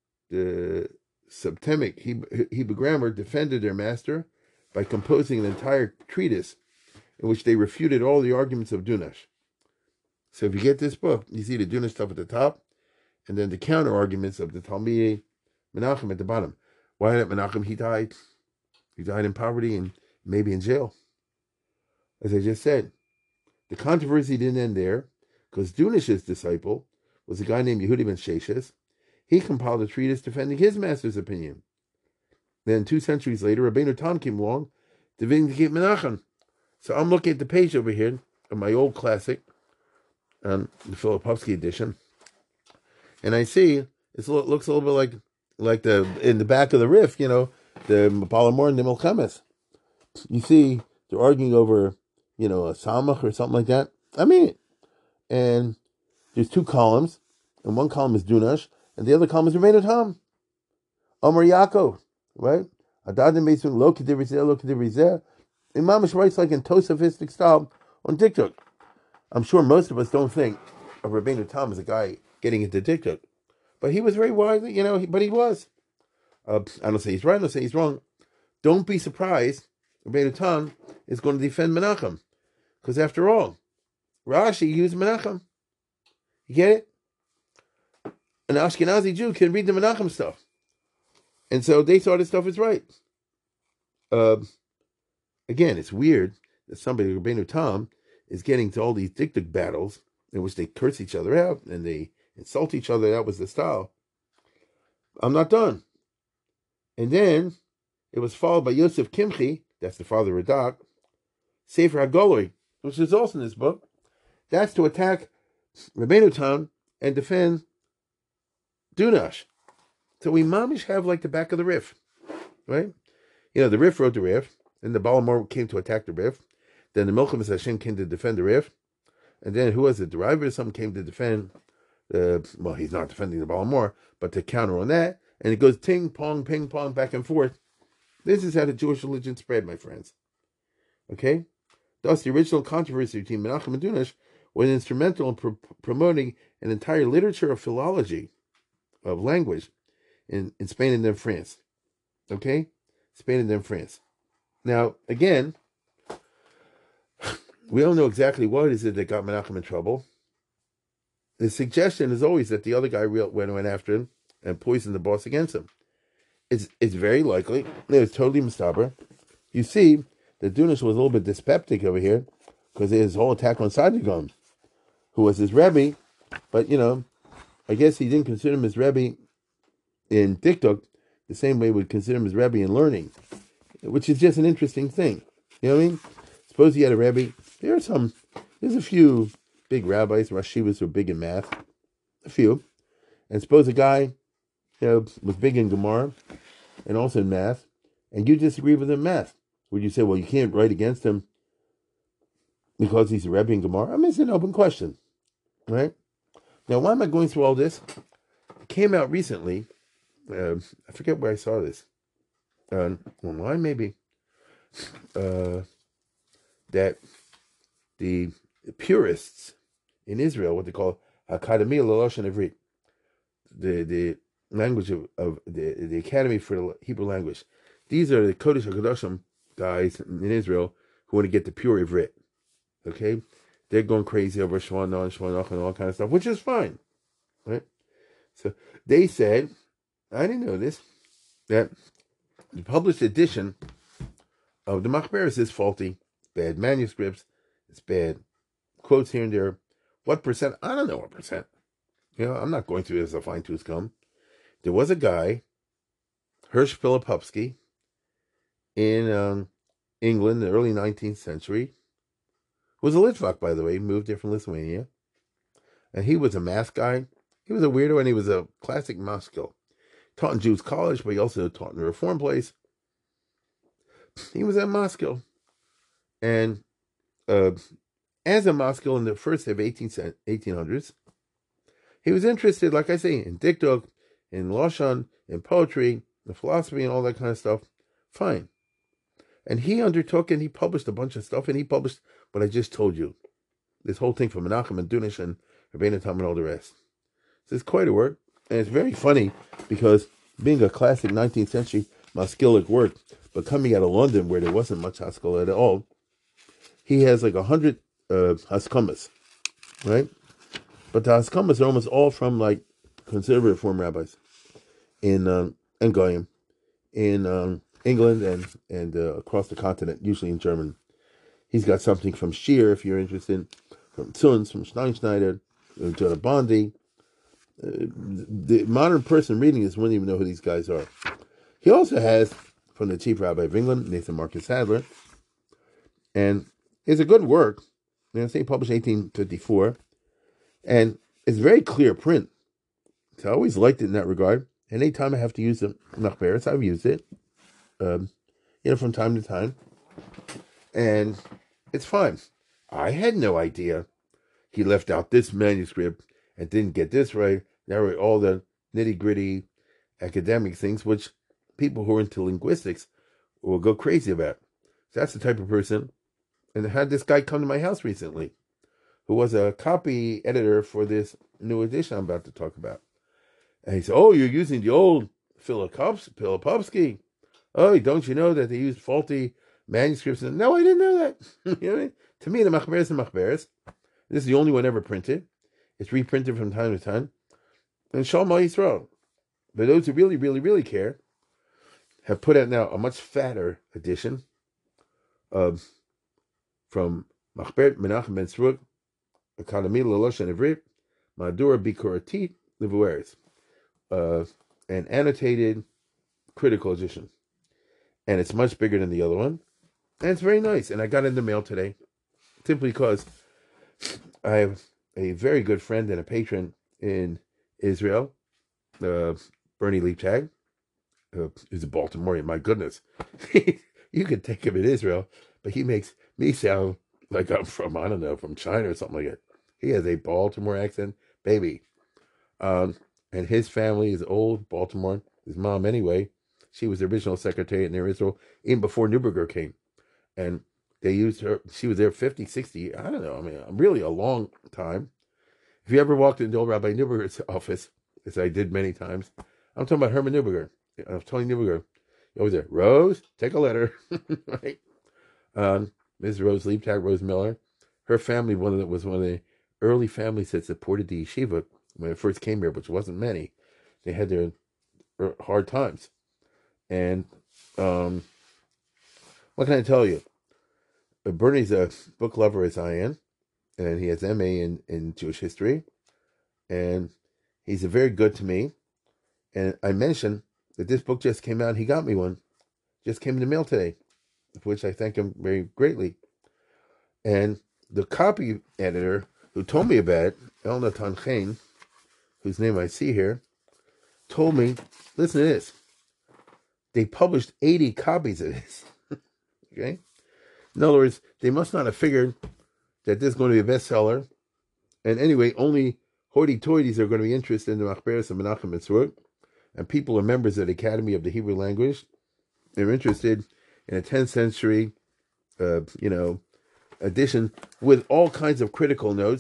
S2: the Septemic Hebrew grammar, defended their master by composing an entire treatise in which they refuted all the arguments of Dunash. So if you get this book, you see the Dunash stuff at the top, and then the counter arguments of the Talmidei Menachem at the bottom. Why did Menachem? He died. He died in poverty and maybe in jail. As I just said, the controversy didn't end there, because Dunash's disciple was a guy named Yehudi ben Sheshes. He compiled a treatise defending his master's opinion. Then two centuries later, Rabbeinu Tam came along to vindicate Menachem. So I'm looking at the page over here of my old classic, um, the Filipovsky edition, and I see it looks a little bit like like the in the back of the Rif, you know, the Balamor and the Milchemes. You see, they're arguing over, you know, a Samach or something like that. I mean, and there's two columns, and one column is Dunash, and the other column is Rabbeinu Tam. Omer Yaakov, right? Adadim Beisun, Lo Kedirizeh, Lo Kedirizeh. Imam writes like in Tosafistic style on Diktuk. I'm sure most of us don't think of Rabbeinu Tam as a guy getting into Diktuk, but he was very wise, you know, he, but he was. Uh, I don't say he's right, I don't say he's wrong. Don't be surprised Rabbeinu Tam is going to defend Menachem, because after all, Rashi used Menachem. You get it? An Ashkenazi Jew can read the Menachem stuff. And so they thought his stuff is right. Uh, again, it's weird that somebody, Rabbeinu Tam, is getting to all these diktuk battles in which they curse each other out and they insult each other. That was the style. I'm not done. And then it was followed by Yosef Kimchi, that's the father of Radak, Sefer HaGoloi, which is also in this book. That's to attack Rabbeinu Tam and defend Dunash. So we mamish have like the back of the Rif, right? You know, the Rif wrote the Rif, then the Balamor came to attack the Rif, then the Milchemes Hashem came to defend the Rif, and then who was it? The River or something came to defend, uh, well, he's not defending the Balamor, but to counter on that, and it goes ting, pong, ping, pong, back and forth. This is how the Jewish religion spread, my friends. Okay? Thus, the original controversy between Menachem and Dunash was instrumental in pro- promoting an entire literature of philology, of language, in, in Spain and then France. Okay? Spain and then France. Now, again, we don't know exactly what is it that got Menachem in trouble. The suggestion is always that the other guy went, went after him and poisoned the boss against him. It's it's very likely. It was totally mistaber. You see that Dunash was a little bit dyspeptic over here because his whole attack on Sadigon, who was his Rebbe, but, you know, I guess he didn't consider him his Rebbe in Diktuk the same way we would consider him his Rebbe in learning, which is just an interesting thing. You know what I mean? Suppose he had a Rebbe. There are some, there's a few big rabbis, Rosh Yeshivas who are big in math, a few. And suppose a guy, you know, was big in Gemara and also in math, and you disagree with him in math. Would you say, well, you can't write against him because he's a Rebbe in Gemara? I mean, it's an open question, right? Now, why am I going through all this? It came out recently. Uh, I forget where I saw this. Uh, online, maybe. Uh, that the purists in Israel, what they call Academy Lashon Ivrit, the the language of, of the the Academy for the Hebrew language. These are the Kodesh HaKadoshim guys in Israel who want to get the pure Ivrit. Okay, they're going crazy over Shwana and Shwanach and all kind of stuff, which is fine, right? So they said, I didn't know this, that the published edition of the Machberes is faulty, bad manuscripts, it's bad quotes here and there. What percent? I don't know what percent. You know, I'm not going through it as a fine tooth comb. There was a guy, Hirsch Filipowski, in um, England in the early nineteenth century, who was a Litvak, by the way. He moved there from Lithuania. And he was a math guy. He was a weirdo, and he was a classic maskil. Taught in Jews College, but he also taught in a reform place. He was a maskil. And uh, as a maskil in the first of eighteen hundreds, he was interested, like I say, in dikduk, in lashon, in poetry, in philosophy, and all that kind of stuff. Fine. And he undertook and he published a bunch of stuff, and he published what I just told you. This whole thing from Menachem and Dunish and Rabbeinu Tam and all the rest. So it's quite a work. And it's very funny because being a classic nineteenth century maskilic work, but coming out of London where there wasn't much haskalah at all, he has like a hundred uh, haskamas, right? But the haskamas are almost all from like conservative reform rabbis in um, and goyim in um, England and and uh, across the continent, usually in German. He's got something from Shear, if you're interested, from Tzunz, from Steinschneider, uh, Jonah Bondi. Uh, the modern person reading this wouldn't even know who these guys are. He also has from the chief rabbi of England, Nathan Marcus Sadler, and it's a good work. You know, say published eighteen fifty-four, and it's very clear print. So I always liked it in that regard. And anytime I have to use the Machberes, I've used it, um, you know, from time to time, and it's fine. I had no idea he left out this manuscript and didn't get this right. There were all the nitty gritty academic things, which people who are into linguistics will go crazy about. So that's the type of person. And I had this guy come to my house recently, who was a copy editor for this new edition I'm about to talk about. And he said, "Oh, you're using the old Filipowski. Oh, don't you know that they used faulty manuscripts?" And, no, I didn't know that. You know what I mean? To me, the Machberes is the Machberes. This is the only one ever printed. It's reprinted from time to time. And Shalom Yisrael. But those who really, really, really care have put out now a much fatter edition of from Machber Menachem ben Sruk, Academy Laloshon Ivrit, Madura Bikoratit Livueres, uh, an annotated critical edition. And it's much bigger than the other one. And it's very nice. And I got it in the mail today simply because I have a very good friend and a patron in Israel, uh, Bernie Leibtag, uh, who's a Baltimorean. My goodness. You could take him in Israel, but he makes me sound like I'm from, I don't know, from China or something like that. He has a Baltimore accent, baby. Um, and his family is old Baltimore. His mom, anyway, she was the original secretary in Israel, even before Neuberger came. And they used her, she was there fifty, sixty, I don't know, I mean, really a long time. If you ever walked into old Rabbi Neuberger's office, as I did many times, I'm talking about Herman Neuberger, uh, Tony Neuberger. Over there, Rose, take a letter, right? Um, Miz Rose Leibtag, Rose Miller, her family one of the, was one of the early families that supported the yeshiva when it first came here, which wasn't many. They had their hard times, and um, what can I tell you? Bernie's a book lover as I am, and he has M A in, in Jewish history, and he's very good to me. And I mentioned that this book just came out. He got me one. Just came in the mail today, for which I thank him very greatly. And the copy editor who told me about it, El Natan Chain, whose name I see here, told me, listen to this. They published eighty copies of this. Okay? In other words, they must not have figured that this is going to be a bestseller. And anyway, only hoity-toities are going to be interested in the Machberes and Menachem ben Sruk. And people are members of the Academy of the Hebrew Language. They're interested in a tenth century, uh, you know, edition with all kinds of critical notes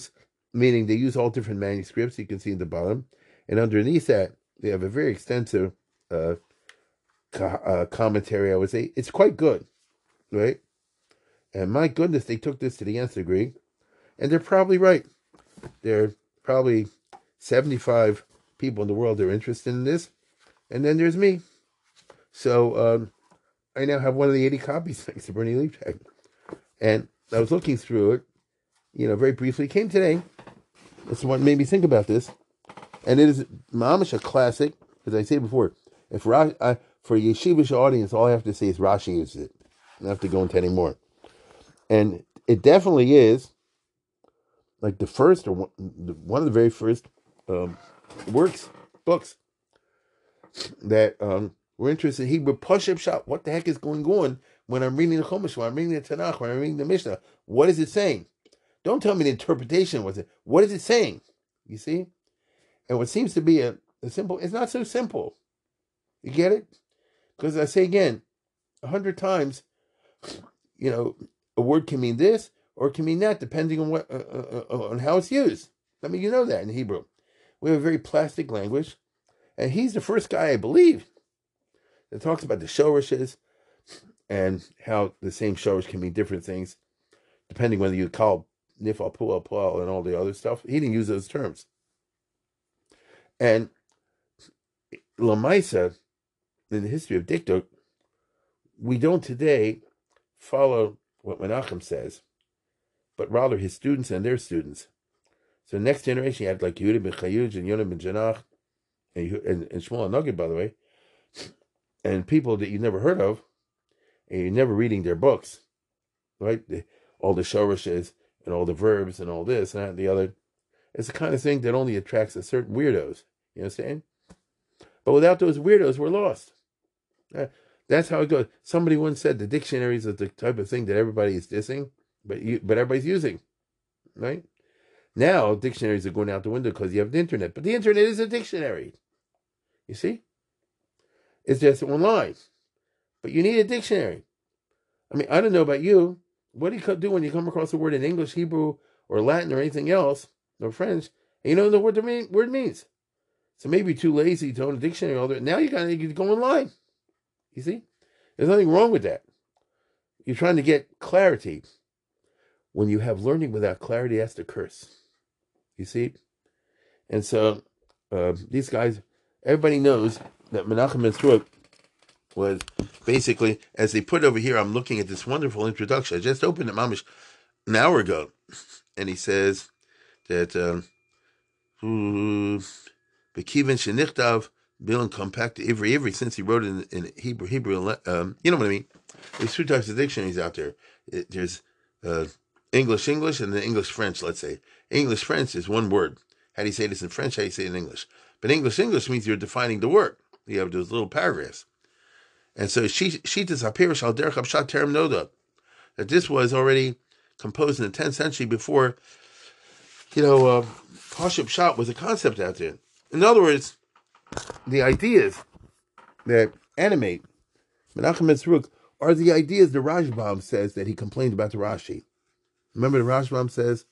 S2: meaning they use all different manuscripts. You can see in the bottom, and underneath that they have a very extensive uh, co- uh, commentary. I would say it's quite good, right? And my goodness, they took this to the nth degree, and they're probably right. There are probably seventy-five people in the world that are interested in this, and then there's me. So um, I now have one of the eighty copies, thanks to Bernie Liebtag. And I was looking through it, you know, very briefly. It came today. That's what made me think about this. And it is mamish a classic, as I said before. If Ra- I, for a yeshivish audience, all I have to say is Rashi uses it. I don't have to go into any more. And it definitely is like the first or one, one of the very first um, works, books that um, were interested in Hebrew. Push-up shop. What the heck is going on when I'm reading the Chumash, when I'm reading the Tanakh, when I'm reading the Mishnah? What is it saying? Don't tell me the interpretation was it. What is it saying? You see? And what seems to be a, a simple, it's not so simple. You get it? Because I say again, a hundred times, you know, a word can mean this or it can mean that, depending on what uh, uh, uh, on how it's used. I mean, you know that in Hebrew. We have a very plastic language, and he's the first guy, I believe, that talks about the shorishes and how the same shorish can mean different things, depending whether you call nifal, pual, pual, and all the other stuff. He didn't use those terms. And Lamaisa, in the history of Dikduk, we don't today follow what Menachem says, but rather his students and their students. So the next generation, you had like Yehuda ben Chayuj and Yonah ben Janach, and, and, and Shmuel Nagid, by the way, and people that you never heard of, and you're never reading their books, right? The, all the shorishes and all the verbs and all this and that and the other. It's the kind of thing that only attracts a certain weirdos. You understand? But without those weirdos, we're lost. Uh, that's how it goes. Somebody once said the dictionaries are the type of thing that everybody is dissing, but you, but everybody's using, right? Now dictionaries are going out the window because you have the internet, but the internet is a dictionary. You see, it's just online, but you need a dictionary. I mean, I don't know about you. What do you do when you come across a word in English, Hebrew, or Latin, or anything else, or French, and you don't know what the mean, word means? So maybe you're too lazy to own a dictionary. All that. Now you got to go online. You see, there's nothing wrong with that. You're trying to get clarity. When you have learning without clarity, that's the curse. You see, and so uh, these guys, everybody knows that Menachem ben Sruk was basically, as they put over here, I'm looking at this wonderful introduction. I just opened it, mamish, an hour ago, and he says that Bekivin Shenichtav Bill and compact Ivri Ivri, since he wrote it in, in Hebrew Hebrew. Um, you know what I mean? There's two types of dictionaries out there. It, there's uh, English English and then English French. Let's say English French is one word. How do you say this in French? How do you say it in English? But English English means you're defining the word. You have those little paragraphs. And so Shitas HaPirish Al Derech HaPshat Terem Noda, that this was already composed in the tenth century before, you know, uh, Pashup Pshat was a concept out there. In other words, the ideas that animate Menachem ben Sruk are the ideas the Rashbam says that he complained about the Rashi. Remember the Rashbam says,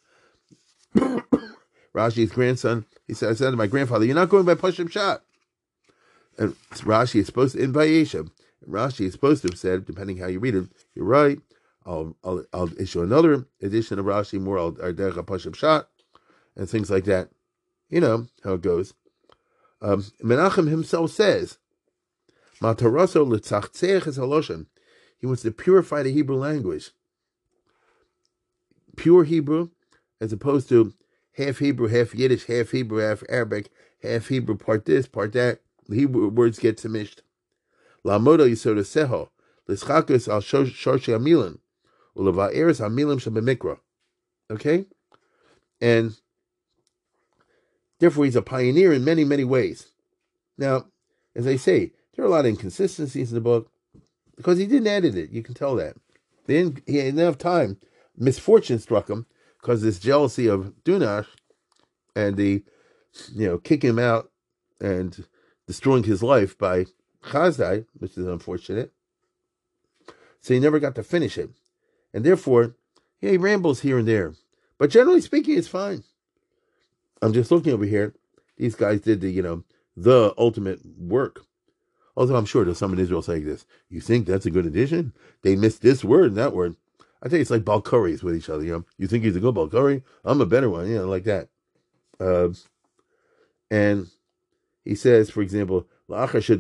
S2: Rashi's grandson, he said, I said to my grandfather, you're not going by Pashup Pshat. And Rashi is supposed to, in Vayeshev, Rashi is supposed to have said, depending how you read it, you're right, I'll I'll, I'll issue another edition of Rashi, more Ardech HaPashup Pshat, and things like that. You know how it goes. Um, Menachem himself says, Mataraso l'tzachtzech es haloshen. He wants to purify the Hebrew language. Pure Hebrew, as opposed to half Hebrew, half Yiddish, half Hebrew, half Arabic, half Hebrew, part this, part that. The Hebrew words get mished. La'modo yisod seho, l'schakos al shorshi amilim, u'leva'eres amilim shebemikra. Okay? And therefore he's a pioneer in many, many ways. Now, as I say, there are a lot of inconsistencies in the book because he didn't edit it. You can tell that. They didn't, he had enough time. Misfortune struck him because this jealousy of Dunash and the, you know, kicking him out and destroying his life by Chazai, which is unfortunate. So he never got to finish it. And therefore, yeah, he rambles here and there. But generally speaking, it's fine. I'm just looking over here. These guys did the, you know, the ultimate work. Although I'm sure there's some in Israel saying this. You think that's a good addition? They missed this word and that word. I think it's like Balkuri's with each other. You know, you think he's a good Balkuri? I'm a better one. You know, like that. Uh, and he says, for example, in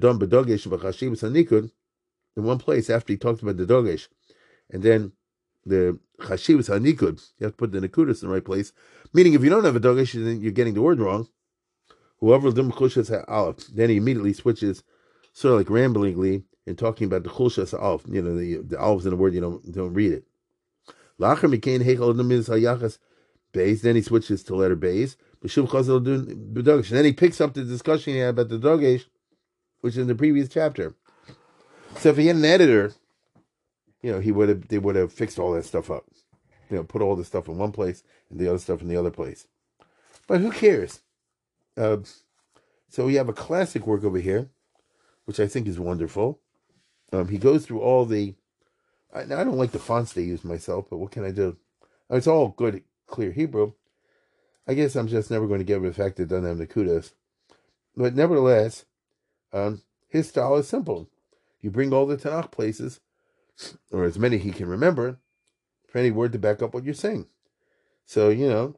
S2: one place after he talked about the dogesh, and then the chashivas hanikud, you have to put the nikudas in the right place. Meaning, if you don't have a dogesh, then you're getting the word wrong. Whoever dim chulshas ha'alef, then he immediately switches, sort of like ramblingly, and talking about the chulshas ha'alef. You know, the the alef's in the word, you don't don't read it. Lacher mikain heichal adamiz hayachas beis. Then he switches to letter beis. B'shuv chazal dun b'dogesh. And then he picks up the discussion he had about the dogesh, which is in the previous chapter. So if he had an editor, you know, he would have they would have fixed all that stuff up. You know, put all the stuff in one place and the other stuff in the other place. But who cares? Uh, so we have a classic work over here, which I think is wonderful. Um, he goes through all the. I, I don't like the fonts they use myself, but what can I do? It's all good, clear Hebrew. I guess I'm just never going to get over the fact that it doesn't have the kudos. But nevertheless, um, his style is simple. You bring all the Tanakh places, or as many he can remember, for any word to back up what you're saying. So, you know,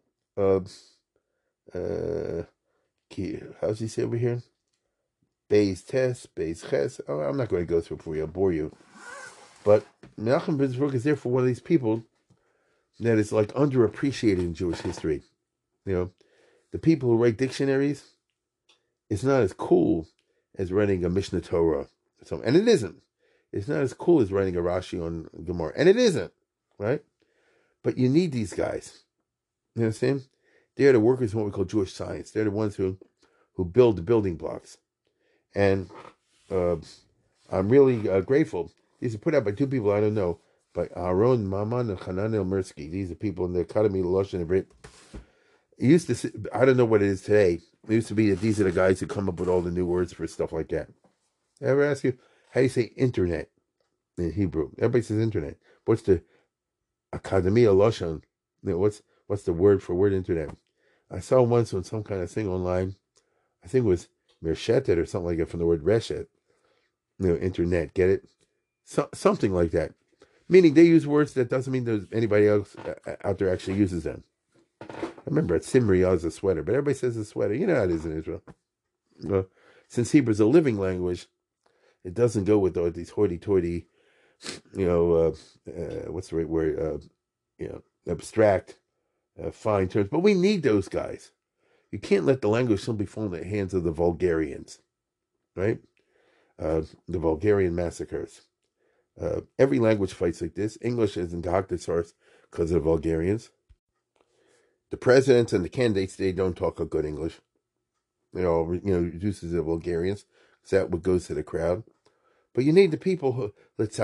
S2: uh, uh, how does he say over here? Beis Tes, Beis Ches. Oh, I'm not going to go through it for you, I'll bore you. But Menachem ben Zerug is there for one of these people that is like underappreciated in Jewish history. You know, the people who write dictionaries, it's not as cool as writing a Mishnah Torah. And it isn't. It's not as cool as writing a Rashi on Gemara. And it isn't, right? But you need these guys. You understand? They're the workers of what we call Jewish science. They're the ones who, who build the building blocks. And uh, I'm really uh, grateful. These are put out by two people I don't know, by Aaron Maman and Hananel Mirsky. These are people in the Academy of Lashon Hebrew. It used to, see, I don't know what it is today. It used to be that these are the guys who come up with all the new words for stuff like that. I ever ask you, how do you say internet in Hebrew? Everybody says internet. What's the Academy of Lashon? You know, what's what's the word for word internet? I saw once on some kind of thing online. I think it was Mershetet or something like that from the word Reshet. You know, internet. Get it? So, something like that. Meaning they use words that doesn't mean there's anybody else out there actually uses them. I remember at Simri I was a sweater, but everybody says a sweater. You know how it is in Israel. Uh, since Hebrew is a living language, it doesn't go with all these hoity-toity, you know, uh, uh, what's the right word? Uh, you know, abstract, uh, fine terms. But we need those guys. You can't let the language simply fall in the hands of the vulgarians, right? Uh, the Bulgarian massacres. Uh, every language fights like this. English is in the source because of the Bulgarians. The presidents and the candidates, they don't talk a good English. You know, you know, reduces the Bulgarians. Is that what goes to the crowd? But you need the people who to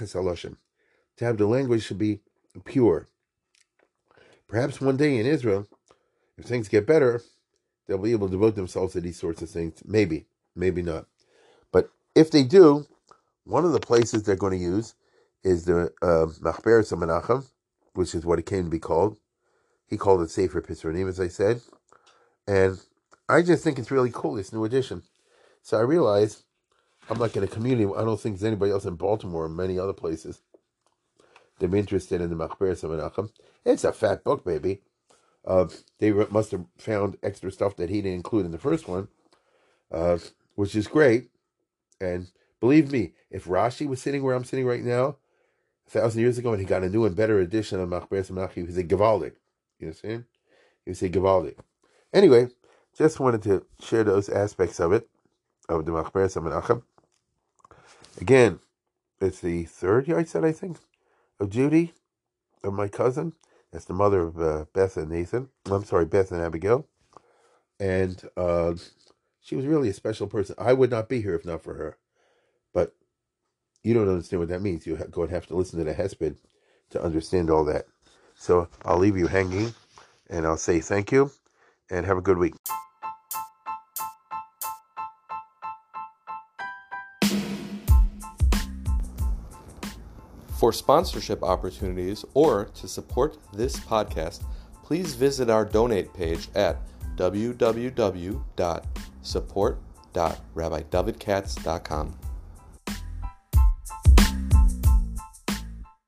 S2: have the language to be pure. Perhaps one day in Israel, if things get better, they'll be able to devote themselves to these sorts of things. Maybe, maybe not. But if they do, one of the places they're going to use is the Machberes Menachem, which is what it came to be called. He called it Sefer Pisronim, as I said. And I just think it's really cool, this new edition. So I realize I'm like in a community. I don't think there's anybody else in Baltimore or many other places that be interested in the Machberes Menachem. It's a fat book, baby. Uh, they must have found extra stuff that he didn't include in the first one, uh, which is great. And believe me, if Rashi was sitting where I'm sitting right now, a thousand years ago, and he got a new and better edition of Machberes Menachem, he would say Gevaldik. You understand? He would say Gevaldik. Anyway, just wanted to share those aspects of it, of the Machberes Menachem. Again, it's the third yahrzeit, I think, of Judy, of my cousin. That's the mother of uh, Beth and Nathan. I'm sorry, Beth and Abigail. And uh, she was really a special person. I would not be here if not for her. But you don't understand what that means. You go and have to listen to the Hesped to understand all that. So I'll leave you hanging, and I'll say thank you, and have a good week.
S1: For sponsorship opportunities or to support this podcast, please visit our donate page at w w w dot support dot rabbi david katz dot com.